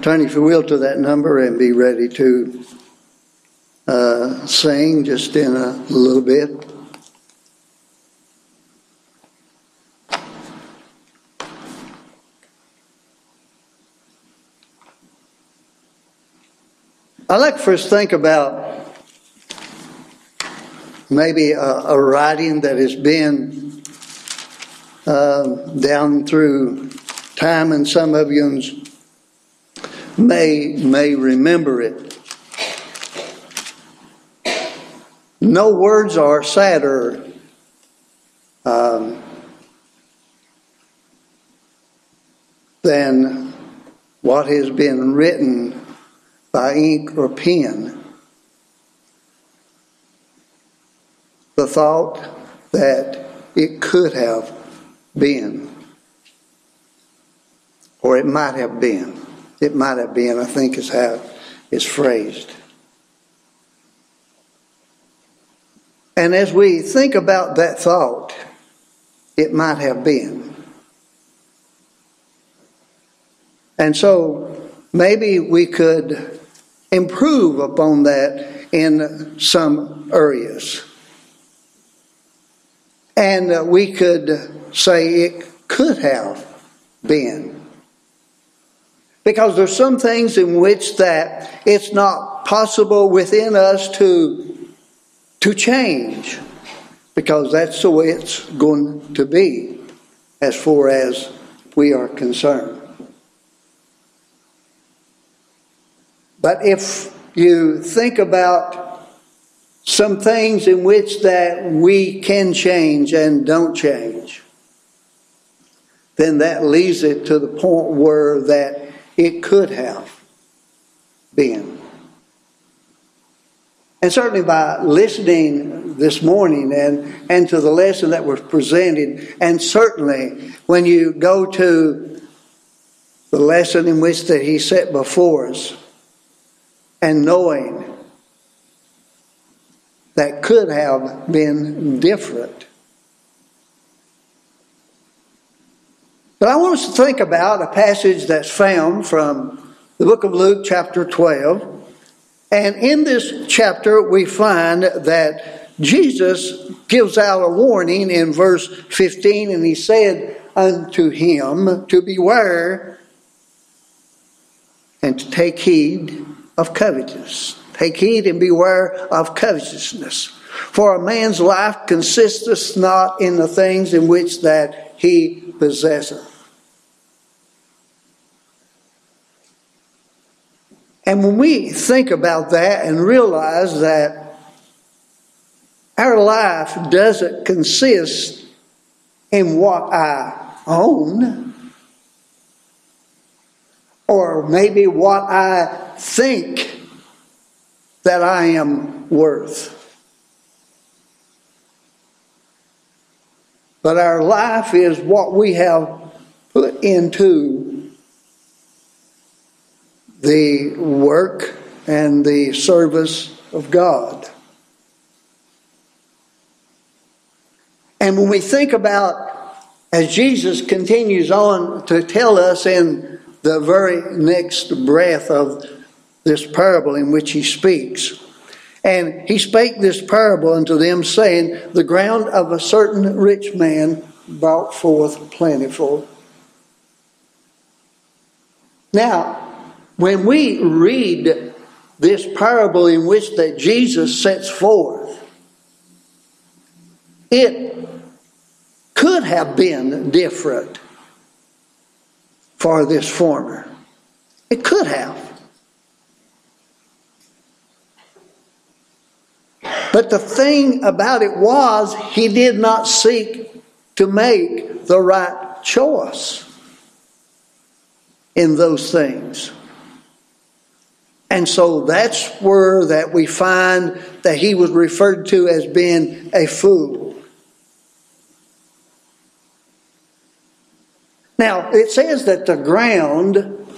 Turn, if you will, to that number and be ready to sing just in a little bit. I'd like for us to think about maybe a writing that has been down through time, and some of you may remember it. No words are sadder than what has been written by ink or pen. The thought that it could have been, or it might have been. It might have been, I think, is how it's phrased. And as we think about that thought, it might have been. And so maybe we could improve upon that in some areas. And we could say it could have been. Because there's some things in which that it's not possible within us to change. Because that's the way it's going to be as far as we are concerned. But if you think about some things in which that we can change and don't change, then that leads it to the point where that it could have been. And certainly by listening this morning and to the lesson that was presented, and certainly when you go to the lesson in which that he set before us, and knowing that could have been different. But I want us to think about a passage that's found from the book of Luke chapter 12. And in this chapter we find that Jesus gives out a warning in verse 15. And he said unto him to beware and to take heed of covetousness. Take heed and beware of covetousness. For a man's life consisteth not in the things in which that he possesseth. And when we think about that and realize that our life doesn't consist in what I own, or maybe what I think that I am worth. But our life is what we have put into the work and the service of God. And when we think about, as Jesus continues on to tell us in the very next breath of this parable in which he speaks. And he spake this parable unto them, saying, the ground of a certain rich man brought forth plentiful. Now, when we read this parable in which that Jesus sets forth, it could have been different for this farmer. It could have. But the thing about it was, he did not seek to make the right choice in those things. And so that's where that we find that he was referred to as being a fool. Now, it says that the ground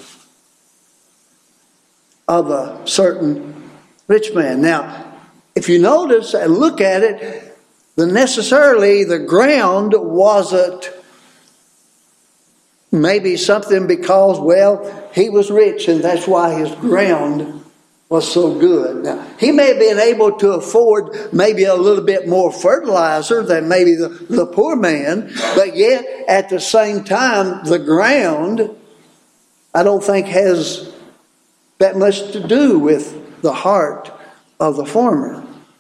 of a certain rich man. Now, if you notice and look at it, then necessarily the ground wasn't maybe something because, well, he was rich, and that's why his ground was so good. Now, he may have been able to afford maybe a little bit more fertilizer than maybe the poor man, but yet at the same time, the ground, I don't think has that much to do with the heart of the farmer.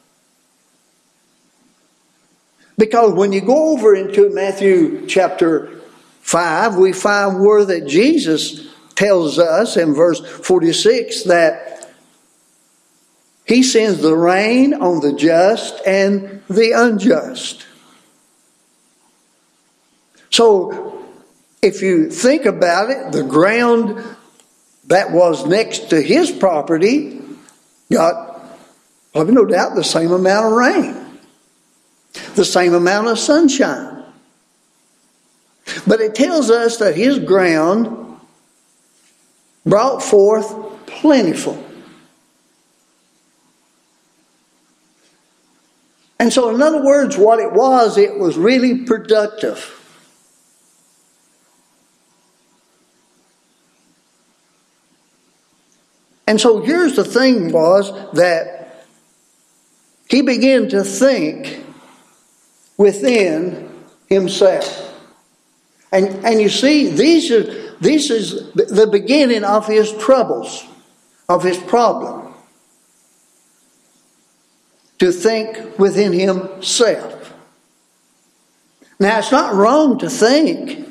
Because when you go over into Matthew chapter 5, we find where that Jesus tells us in verse 46 that he sends the rain on the just and the unjust. So, if you think about it, the ground that was next to his property got, probably no doubt, the same amount of rain, the same amount of sunshine. But it tells us that his ground brought forth plentiful. And so, in other words, what it was really productive. And so here's the thing was that he began to think within himself. And you see, this is the beginning of his troubles, of his problem. To think within himself. Now, it's not wrong to think.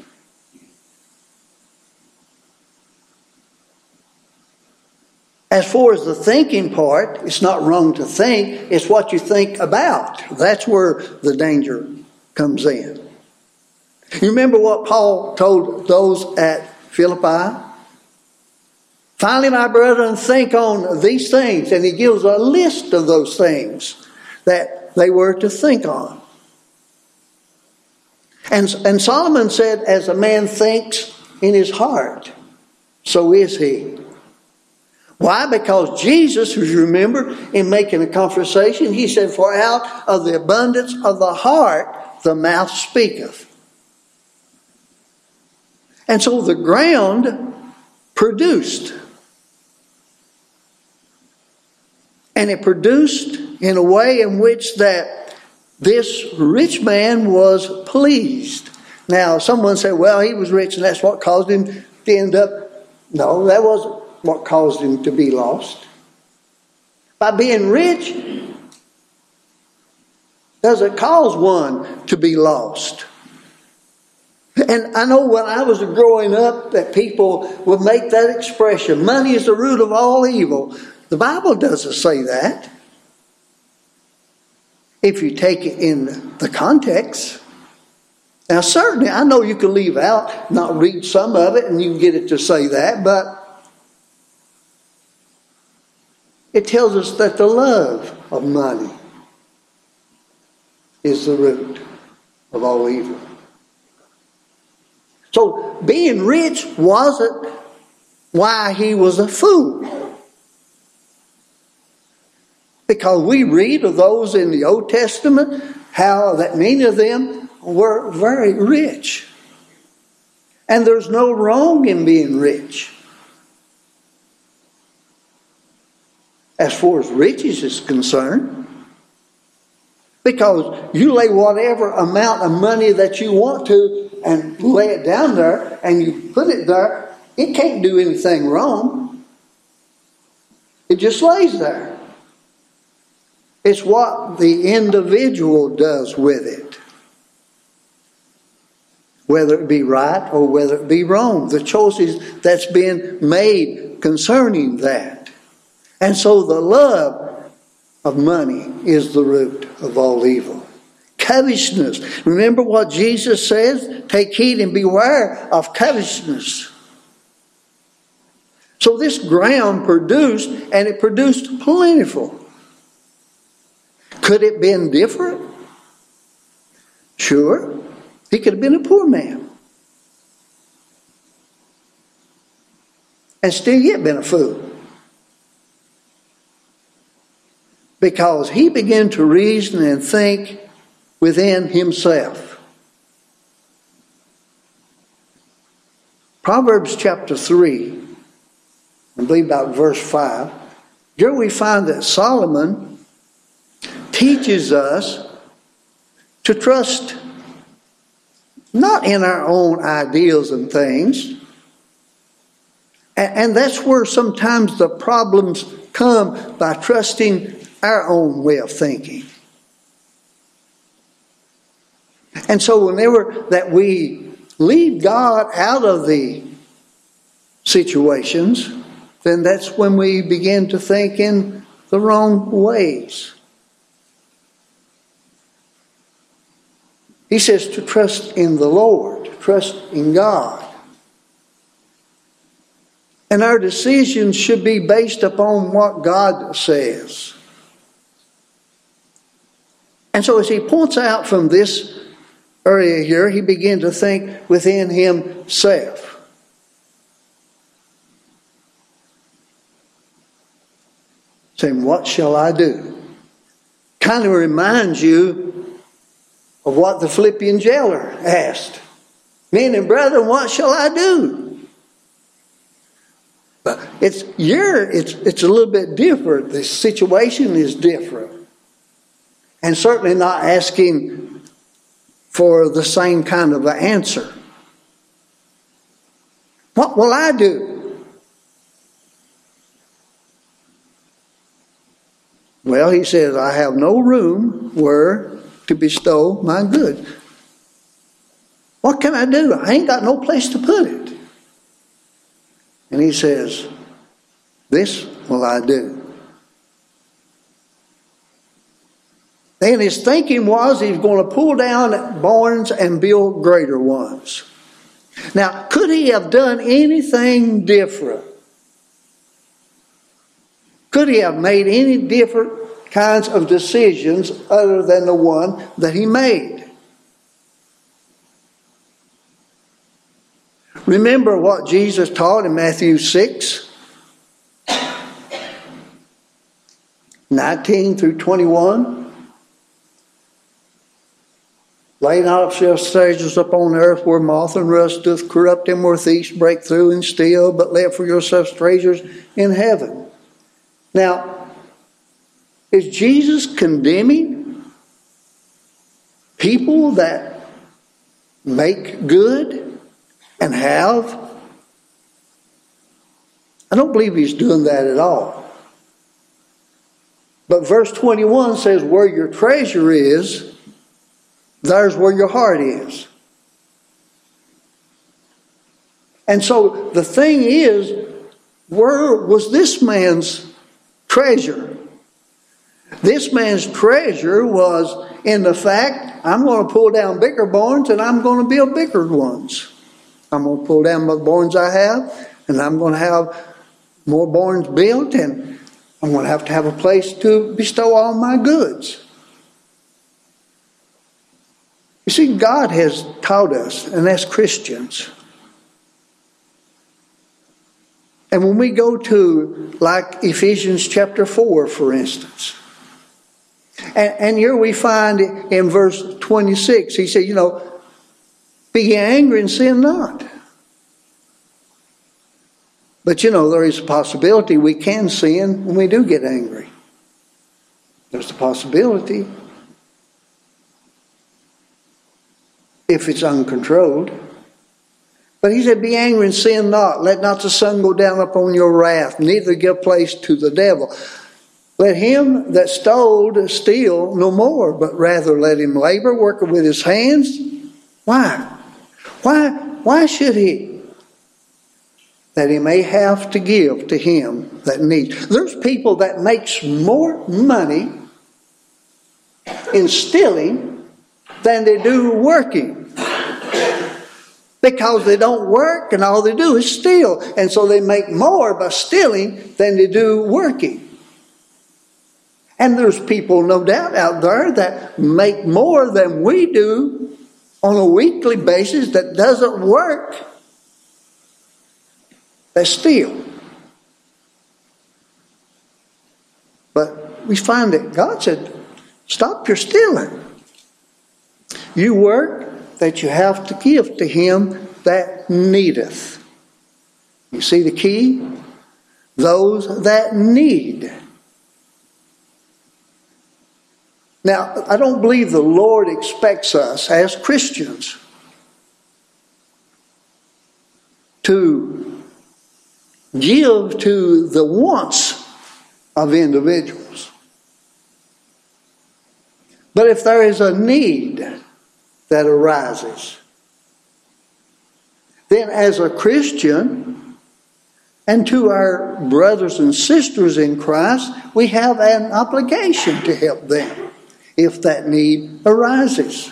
As far as the thinking part, it's not wrong to think. It's what you think about. That's where the danger comes in. You remember what Paul told those at Philippi? Finally, my brethren, think on these things. And he gives a list of those things that they were to think on. And Solomon said, as a man thinks in his heart, so is he. Why? Because Jesus, as you remember, in making a conversation, he said, for out of the abundance of the heart, the mouth speaketh. And so the ground produced. And it produced in a way in which that this rich man was pleased. Now, someone said, well, he was rich and that's what caused him to end up. No, that wasn't what caused him to be lost. By being rich, does it cause one to be lost? And I know when I was growing up that people would make that expression, money is the root of all evil. The Bible doesn't say that. If you take it in the context. Now certainly, I know you can leave out, not read some of it, and you can get it to say that, but it tells us that the love of money is the root of all evil. So being rich wasn't why he was a fool. Because we read of those in the Old Testament, how that many of them were very rich. And there's no wrong in being rich. As far as riches is concerned. Because you lay whatever amount of money that you want to and lay it down there and you put it there, it can't do anything wrong. It just lays there. It's what the individual does with it. Whether it be right or whether it be wrong. The choices that's been made concerning that. And so the love of money is the root of all evil. Covetousness. Remember what Jesus says? Take heed and beware of covetousness. So this ground produced, and it produced plentiful. Could it have been different? Sure. He could have been a poor man. And still yet been a fool. Because he began to reason and think within himself. Proverbs chapter 3 I believe about verse 5, here we find that Solomon teaches us to trust not in our own ideals and things. And that's where sometimes the problems come, by trusting our own way of thinking. And so whenever that we leave God out of the situations, then that's when we begin to think in the wrong ways. He says to trust in the Lord, trust in God. And our decisions should be based upon what God says. And so as he points out from this area here, he began to think within himself. Saying, what shall I do? Kind of reminds you of what the Philippian jailer asked. Men and brethren, what shall I do? But it's a little bit different. The situation is different. And certainly not asking for the same kind of an answer. What will I do? Well, he says, I have no room where to bestow my goods. What can I do? I ain't got no place to put it. And he says, this will I do. Then his thinking was he's going to pull down barns and build greater ones. Now, could he have done anything different? Could he have made any different kinds of decisions other than the one that he made? Remember what Jesus taught in Matthew 6, 19 through 21? Lay not up yourselves treasures upon the earth where moth and rust doth corrupt and where thieves break through and steal, but lay up for yourselves treasures in heaven. Now, is Jesus condemning people that make good and have? I don't believe he's doing that at all. But verse 21 says, where your treasure is, there's where your heart is. And so the thing is, where was this man's treasure? This man's treasure was in the fact, I'm going to pull down bigger barns and I'm going to build bigger ones. I'm going to pull down the barns I have, and I'm going to have more barns built, and I'm going to have a place to bestow all my goods. You see, God has taught us, and as Christians, and when we go to, like Ephesians chapter 4, for instance, and here we find in verse 26, he said, be angry and sin not. But there is a possibility we can sin when we do get angry. There's a possibility. If it's uncontrolled. But he said, be angry and sin not. Let not the sun go down upon your wrath, neither give place to the devil. Let him that stole steal no more, but rather let him labor, working with his hands. Why? Why should he? That he may have to give to him that needs. There's people that makes more money in stealing than they do working. Because they don't work and all they do is steal. And so they make more by stealing than they do working. And there's people, no doubt, out there that make more than we do on a weekly basis that doesn't work. They steal. But we find that God said, stop your stealing. You work that you have to give to him that needeth. You see the key? those that need. Now, I don't believe the Lord expects us as Christians to give to the wants of individuals. But if there is a need that arises, then as a Christian and to our brothers and sisters in Christ, we have an obligation to help them if that need arises.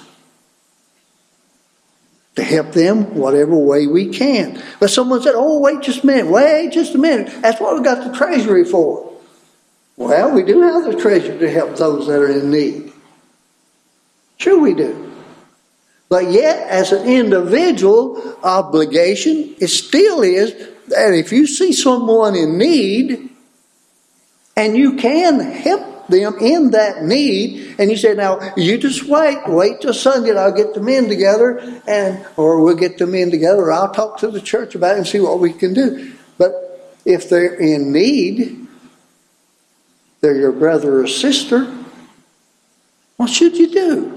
To help them whatever way we can. But someone said, oh, wait just a minute. That's what we got the treasury for. Well, we do have the treasury to help those that are in need. Sure we do. But yet, as an individual obligation, it still is that if you see someone in need, and you can help them in that need, and you say, now, you just wait till Sunday and I'll get the men together, or we'll get the men together, or I'll talk to the church about it and see what we can do. But if they're in need, they're your brother or sister, what should you do?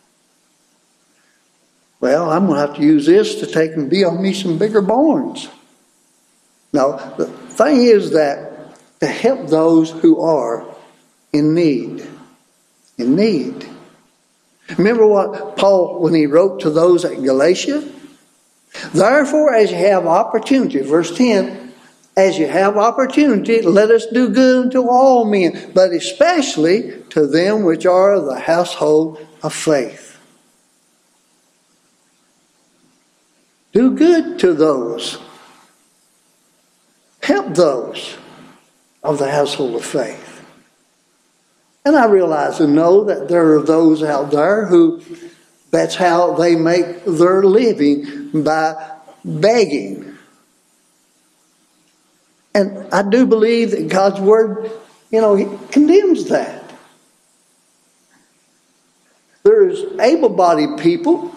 Well, I'm going to have to use this to take and build me some bigger barns. No, the thing is that to help those who are in need. In need. Remember what Paul, when he wrote to those at Galatia? Therefore, as you have opportunity, verse 10, as you have opportunity, let us do good unto all men, but especially to them which are of the household of faith. Do good to those. Help those of the household of faith. And I realize and know that there are those out there who that's how they make their living, by begging. And I do believe that God's Word, He condemns that. There's able-bodied people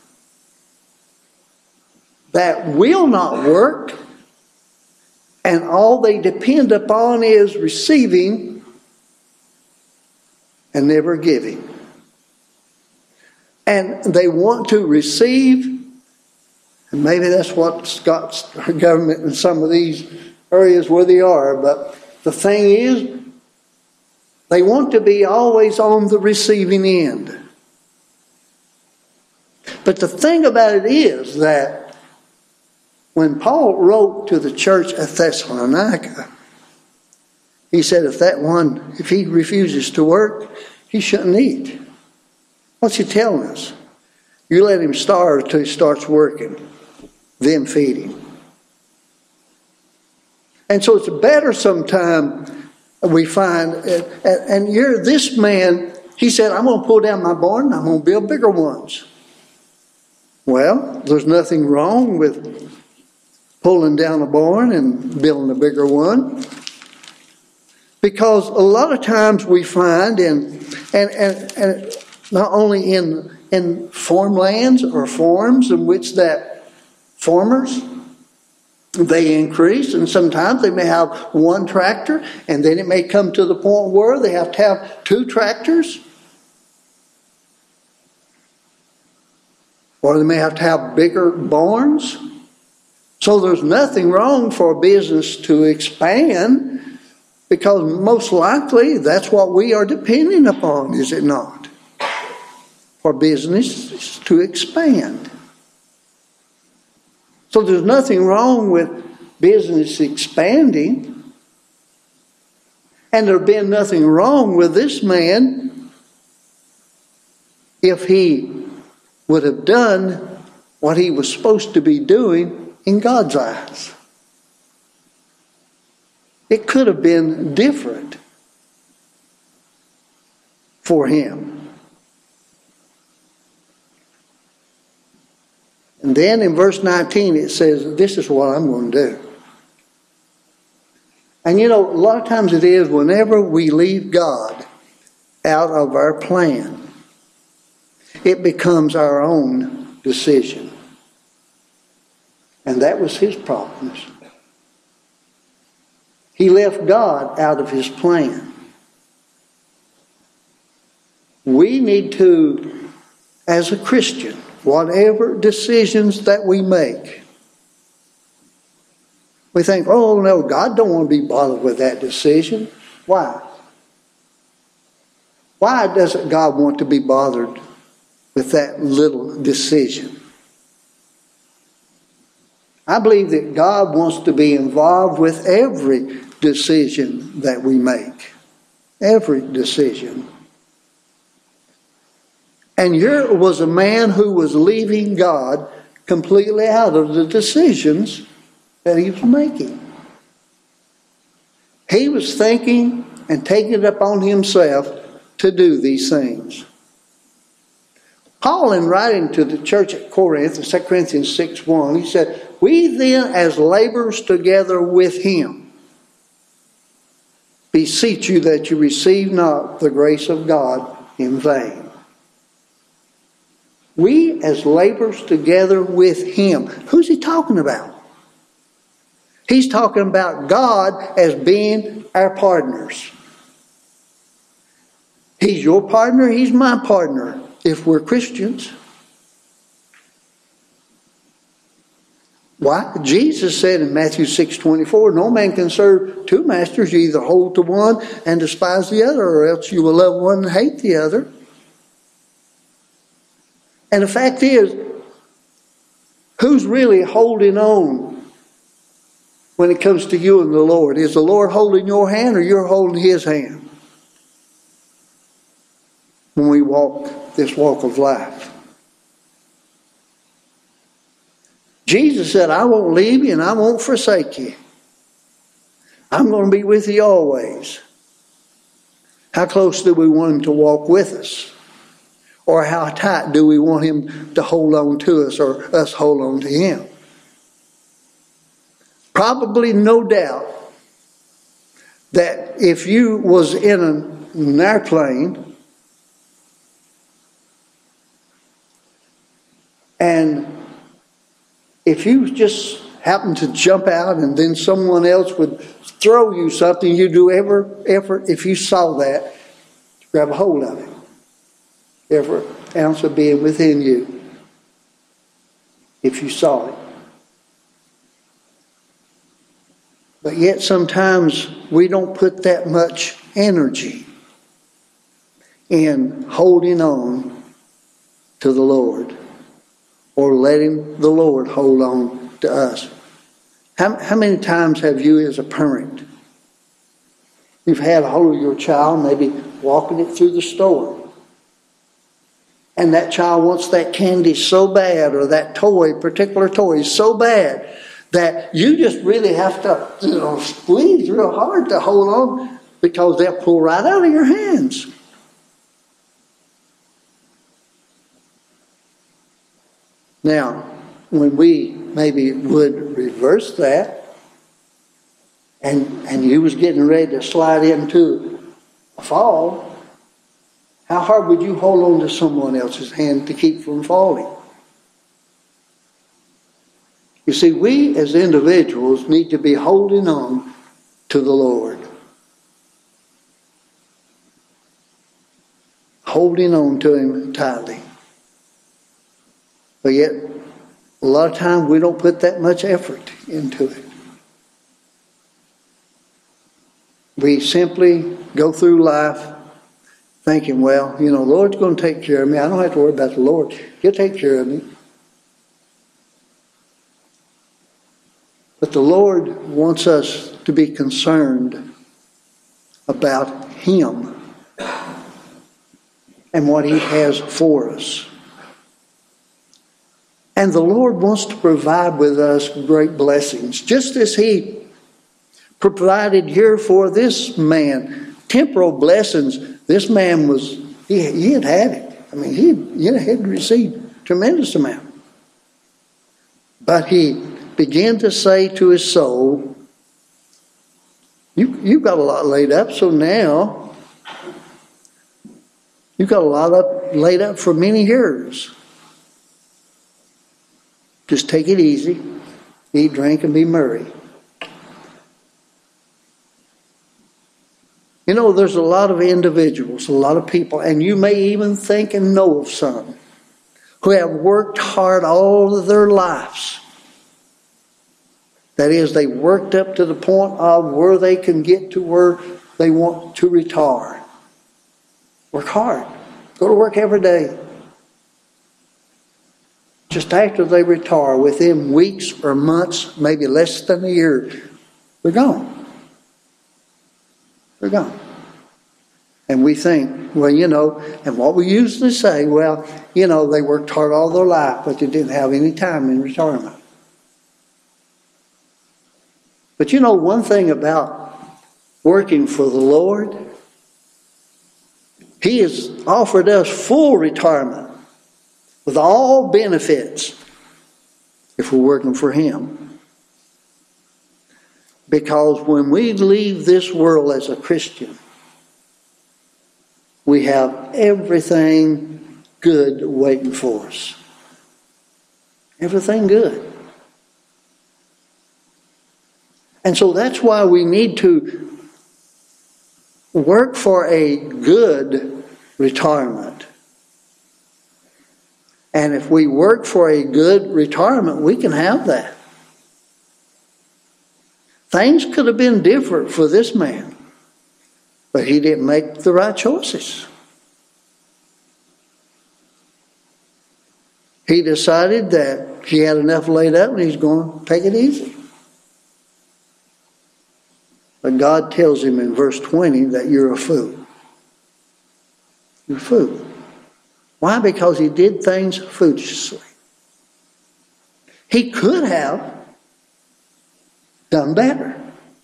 that will not work, and all they depend upon is receiving and never giving. And they want to receive, and maybe that's what's got our government in some of these areas where they are, but the thing is, they want to be always on the receiving end. But the thing about it is that when Paul wrote to the church at Thessalonica, he said if he refuses to work, he shouldn't eat. What's he telling us? You let him starve until he starts working, then feed him. And so it's better sometime we find, and you're this man, he said, I'm going to pull down my barn and I'm going to build bigger ones. Well, there's nothing wrong with pulling down a barn and building a bigger one. Because a lot of times we find, and not only in farmlands or farms in which that farmers, they increase, and sometimes they may have one tractor, and then it may come to the point where they have to have two tractors. Or they may have to have bigger barns. So there's nothing wrong for a business to expand, because most likely that's what we are depending upon, is it not? For business to expand. So there's nothing wrong with business expanding. And there'd been nothing wrong with this man if he would have done what he was supposed to be doing in God's eyes. It could have been different for him. And then in verse 19 it says, this is what I'm going to do. And a lot of times it is whenever we leave God out of our plan, it becomes our own decision. And that was his problem. He left God out of his plan. We need to, as a Christian, whatever decisions that we make, we think, oh no, God don't want to be bothered with that decision. Why? Why doesn't God want to be bothered with that little decision? I believe that God wants to be involved with every decision that we make. Every decision. And here was a man who was leaving God completely out of the decisions that he was making. He was thinking and taking it upon himself to do these things. Paul, in writing to the church at Corinth, in 2 Corinthians 6:1, he said, "We then, as laborers together with him, beseech you that you receive not the grace of God in vain." We, as laborers together with him. Who's he talking about? He's talking about God as being our partners. He's your partner, he's my partner, if we're Christians. Why? Jesus said in Matthew 6:24, "No man can serve two masters. You either hold to one and despise the other, or else you will love one and hate the other." And the fact is, who's really holding on when it comes to you and the Lord? Is the Lord holding your hand, or you're holding his hand when we walk this walk of life? Jesus said, "I won't leave you and I won't forsake you. I'm going to be with you always." How close do we want him to walk with us? Or how tight do we want him to hold on to us, or us hold on to him? Probably no doubt that if you was in an airplane and if you just happened to jump out and then someone else would throw you something, you'd do every effort, if you saw that, to grab a hold of it. Every ounce of being within you, if you saw it. But yet sometimes we don't put that much energy in holding on to the Lord, or letting the Lord hold on to us. How many times have you, as a parent, you've had a hold of your child, maybe walking it through the store, and that child wants that candy so bad, or that particular toy is so bad, that you just really have to, squeeze real hard to hold on, because they'll pull right out of your hands. Now, when we maybe would reverse that, and you was getting ready to slide into a fall, how hard would you hold on to someone else's hand to keep from falling? You see, we as individuals need to be holding on to the Lord. Holding on to him tightly. But yet, a lot of times we don't put that much effort into it. We simply go through life thinking, well, the Lord's going to take care of me. I don't have to worry about the Lord. He'll take care of me. But the Lord wants us to be concerned about him and what he has for us. And the Lord wants to provide with us great blessings, just as he provided here for this man. Temporal blessings. This man he had it. I mean, he had received a tremendous amount. But he began to say to his soul, you've got a lot laid up, so now you've got a lot laid up for many years. Just take it easy, eat, drink, and be merry. You know, there's a lot of individuals, a lot of people, and you may even think and know of some who have worked hard all of their lives. That is, they worked up to the point of where they can get to where they want to retire. Work hard. Go to work every day. Just after they retire, within weeks or months, maybe less than a year, they're gone. They're gone. And we think, well, you know, and what we usually say, well, you know, they worked hard all their life, but they didn't have any time in retirement. But you know, one thing about working for the Lord, He has offered us full retirement with all benefits if we're working for Him. Because when we leave this world as a Christian, we have everything good waiting for us. Everything good. And so that's why we need to work for a good retirement. And if we work for a good retirement, we can have that. Things could have been different for this man, but he didn't make the right choices. He decided that he had enough laid up and he's going to take it easy. But God tells him in verse 20 that you're a fool. You're a fool. Why? Because he did things foolishly. He could have done better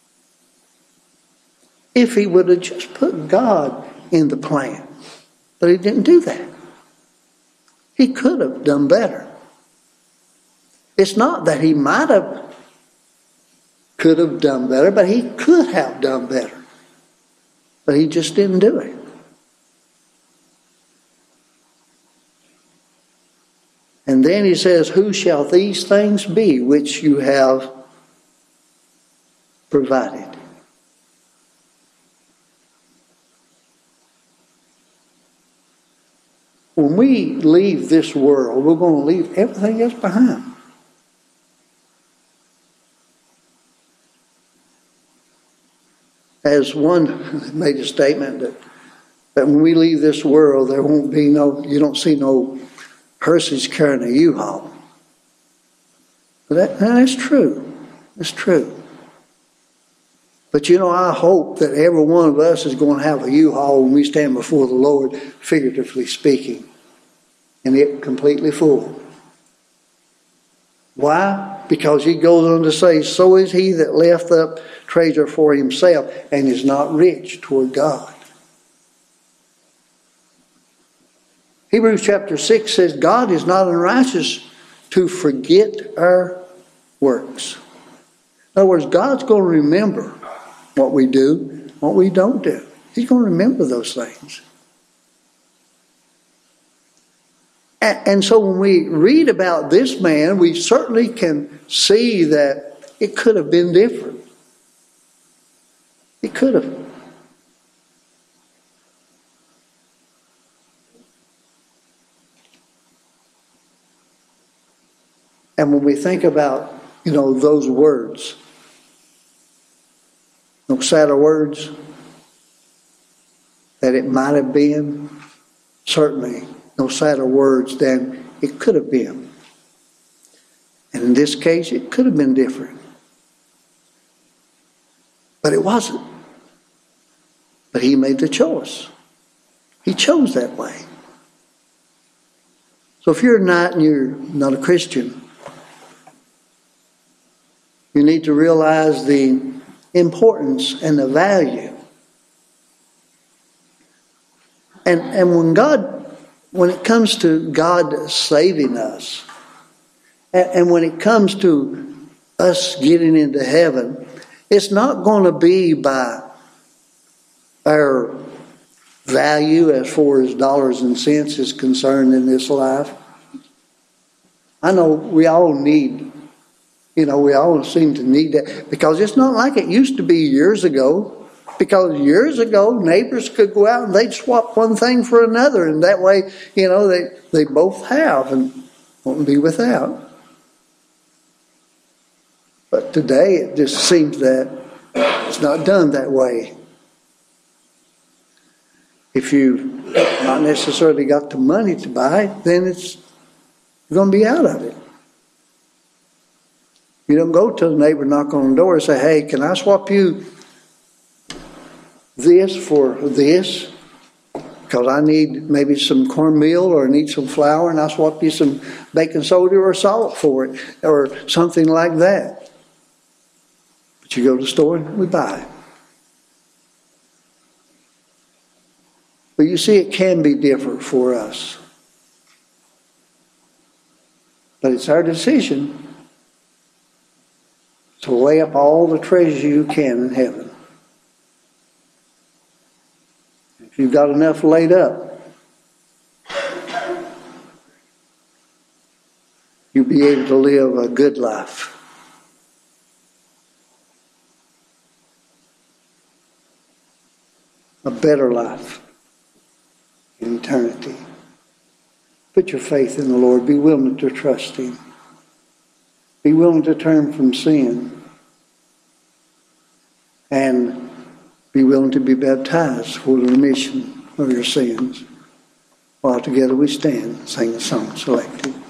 if he would have just put God in the plan. But he didn't do that. He could have done better. It's not that he could have done better, but he could have done better. But he just didn't do it. And then he says, who shall these things be which you have provided? When we leave this world, we're going to leave everything else behind. As one made a statement that when we leave this world, there won't be you don't see no hearses carrying a U-Haul. But that's true. That's true. But you know, I hope that every one of us is going to have a U-Haul when we stand before the Lord, figuratively speaking, and it completely full. Why? Because he goes on to say, so is he that left up treasure for himself and is not rich toward God. Hebrews chapter 6 says, God is not unrighteous to forget our works. In other words, God's going to remember what we do, what we don't do. He's going to remember those things. And so when we read about this man, we certainly can see that it could have been different. It could have. And when we think about, those words, no sadder words, that it might have been, certainly no sadder words than it could have been. And in this case, it could have been different. But it wasn't. But he made the choice. He chose that way. So if you're not and you're not a Christian, you need to realize the importance and the value. And when it comes to God saving us, and when it comes to us getting into heaven, it's not going to be by our value as far as dollars and cents is concerned in this life. I know we all need, we all seem to need that, because it's not like it used to be years ago. Because years ago, neighbors could go out and they'd swap one thing for another, and that way, they both have and won't be without. But today, it just seems that it's not done that way. If you've not necessarily got the money to buy, then you're going to be out of it. You don't go to the neighbor, knock on the door and say, hey, can I swap you this for this? Because I need maybe some cornmeal or I need some flour, and I'll swap you some baking soda or salt for it, or something like that. But you go to the store and we buy. But you see, it can be different for us. But it's our decision to lay up all the treasure you can in heaven. If you've got enough laid up, you'll be able to live a good life. A better life in eternity. Put your faith in the Lord. Be willing to trust Him. Be willing to turn from sin. And be willing to be baptized for the remission of your sins. While together we stand, sing the song selected.